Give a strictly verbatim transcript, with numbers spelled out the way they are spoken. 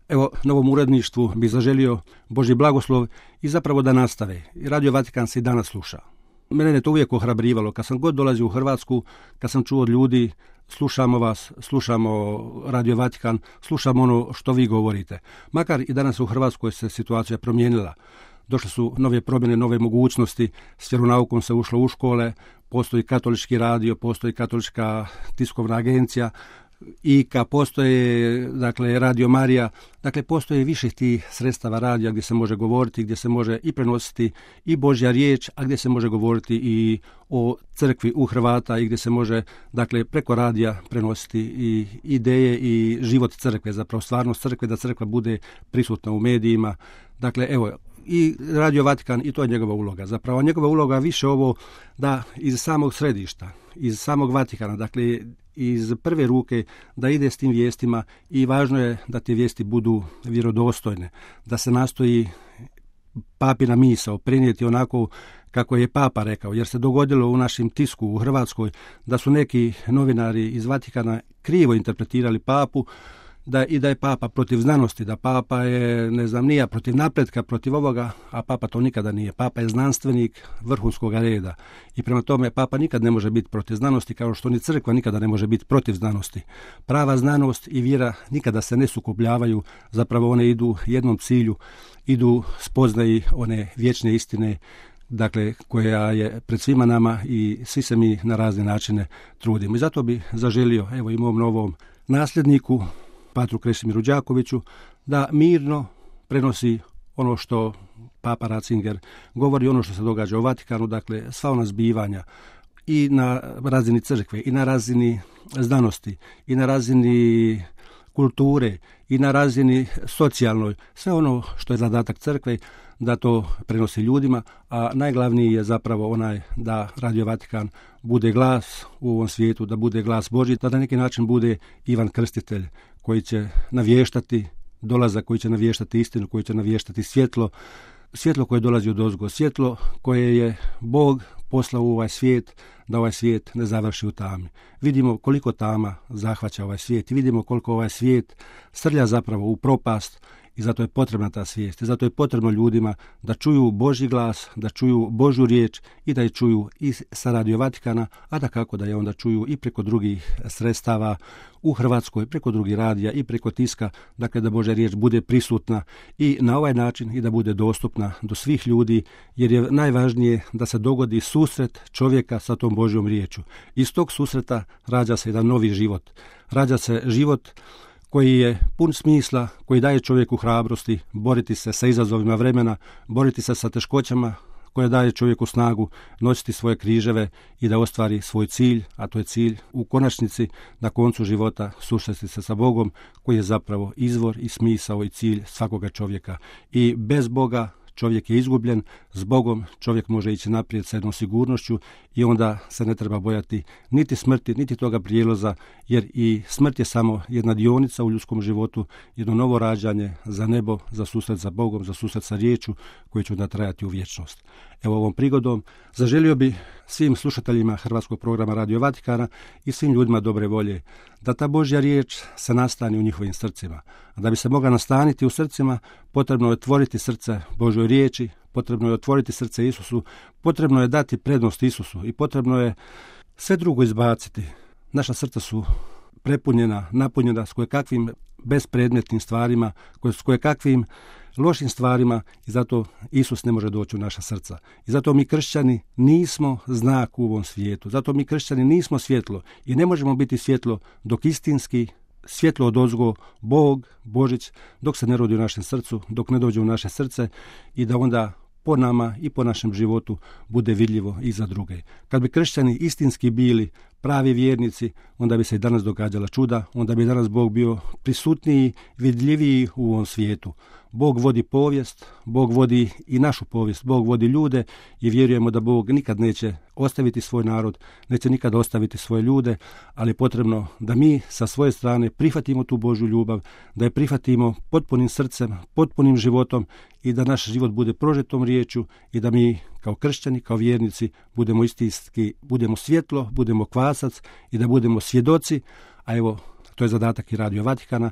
Evo, novom uredništvu bi zaželio Božji blagoslov i zapravo da nastave. Radio Vatikan se i danas sluša. Mene je to uvijek ohrabrivalo. Kad sam god dolazio u Hrvatsku, kad sam čuo od ljudi, slušamo vas, slušamo Radio Vatikan, slušamo ono što vi govorite. Makar i danas u Hrvatskoj se situacija promijenila. Došle su nove promjene, nove mogućnosti, s vjeronaukom se ušlo u škole, postoji katolički radio, postoji katolička tiskovna agencija, I K A, postoje, dakle, Radio Marija, dakle, postoje više tih sredstava radija gdje se može govoriti, gdje se može i prenositi i Božja riječ, a gdje se može govoriti i o crkvi u Hrvata i gdje se može, dakle, preko radija prenositi i ideje i život crkve, zapravo stvarnost crkve, da crkva bude prisutna u medijima. Dakle, evo, i Radio Vatikan, i to je njegova uloga. Zapravo njegova uloga više ovo da iz samog središta, iz samog Vatikana, dakle iz prve ruke da ide s tim vijestima i važno je da te vijesti budu vjerodostojne, da se nastoji papina misao prenijeti onako kako je Papa rekao, jer se dogodilo u našem tisku u Hrvatskoj da su neki novinari iz Vatikana krivo interpretirali Papu, da i da je Papa protiv znanosti, da Papa je, ne znam, nije protiv napretka, protiv ovoga, a Papa to nikada nije. Papa je znanstvenik vrhunskog reda i prema tome Papa nikad ne može biti protiv znanosti, kao što ni crkva nikada ne može biti protiv znanosti. Prava znanost i vjera nikada se ne sukobljavaju, zapravo one idu jednom cilju, idu spoznaji one vječne istine, dakle, koja je pred svima nama i svi se mi na razne načine trudimo. I zato bi zaželio, evo, i mom novom nasljedniku, Patru Krešimiru Đakoviću, da mirno prenosi ono što Papa Ratzinger govori, ono što se događa u Vatikanu, dakle sva ona zbivanja i na razini crkve, i na razini znanosti, i na razini kulture, i na razini socijalnoj, sve ono što je zadatak crkve, da to prenosi ljudima, a najglavniji je zapravo onaj da Radio Vatikan bude glas u ovom svijetu, da bude glas Božji, da na neki način bude Ivan Krstitelj koji će navještati dolazak, koji će navještati istinu, koji će navještati svjetlo, svjetlo koje dolazi od ozgo, svjetlo koje je Bog poslao u ovaj svijet, da ovaj svijet ne završi u tami. Vidimo koliko tama zahvaća ovaj svijet i vidimo koliko ovaj svijet srlja zapravo u propast. I zato je potrebna ta svijest. I zato je potrebno ljudima da čuju Božji glas, da čuju Božju riječ i da je čuju i sa Radio Vatikana, a da kako da je onda čuju i preko drugih sredstava u Hrvatskoj, preko drugih radija i preko tiska, dakle da Božja riječ bude prisutna i na ovaj način i da bude dostupna do svih ljudi, jer je najvažnije da se dogodi susret čovjeka sa tom Božjom riječu. Iz tog susreta rađa se jedan novi život. Rađa se život koji je pun smisla, koji daje čovjeku hrabrosti boriti se sa izazovima vremena, boriti se sa teškoćama, koje daje čovjeku snagu nositi svoje križeve i da ostvari svoj cilj, a to je cilj u konačnici na koncu života susresti se sa Bogom, koji je zapravo izvor i smisao i cilj svakoga čovjeka. I bez Boga čovjek je izgubljen, s Bogom čovjek može ići naprijed sa jednom sigurnošću i onda se ne treba bojati niti smrti, niti toga prijelaza, jer i smrt je samo jedna dionica u ljudskom životu, jedno novo rađanje za nebo, za susret sa Bogom, za susret sa riječu koji će onda trajati u vječnost. Evo ovom prigodom zaželio bi svim slušateljima hrvatskog programa Radio Vatikana i svim ljudima dobre volje da ta Božja riječ se nastani u njihovim srcima. A da bi se mogla nastaniti u srcima, potrebno je otvoriti srce Božjoj riječi, potrebno je otvoriti srce Isusu, potrebno je dati prednost Isusu i potrebno je sve drugo izbaciti. Naša srca su prepunjena, napunjena s kojekakvim bespredmetnim stvarima, s kojekakvim lošim stvarima i zato Isus ne može doći u naša srca. I zato mi kršćani nismo znak u ovom svijetu. Zato mi kršćani nismo svjetlo i ne možemo biti svjetlo dok istinski svjetlo odozgo Bog, Božić, dok se ne rodi u našem srcu, dok ne dođe u naše srce i da onda po nama i po našem životu bude vidljivo i za druge. Kad bi kršćani istinski bili pravi vjernici, onda bi se i danas događala čuda, onda bi danas Bog bio prisutniji, vidljiviji u ovom svijetu. Bog vodi povijest, Bog vodi i našu povijest, Bog vodi ljude i vjerujemo da Bog nikad neće ostaviti svoj narod, neće nikad ostaviti svoje ljude, ali je potrebno da mi sa svoje strane prihvatimo tu Božju ljubav, da je prihvatimo potpunim srcem, potpunim životom i da naš život bude prožetom riječju i da mi kao kršćani, kao vjernici budemo istinski, budemo svjetlo, budemo kvasac i da budemo svjedoci, a evo to je zadatak i Radio Vatikana,